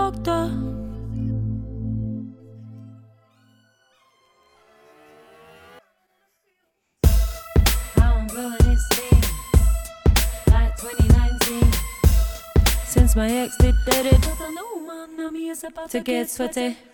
doctor. How I'm growing this thing, like 2019. Since my ex did it, but I know man, now me is about to get sweaty.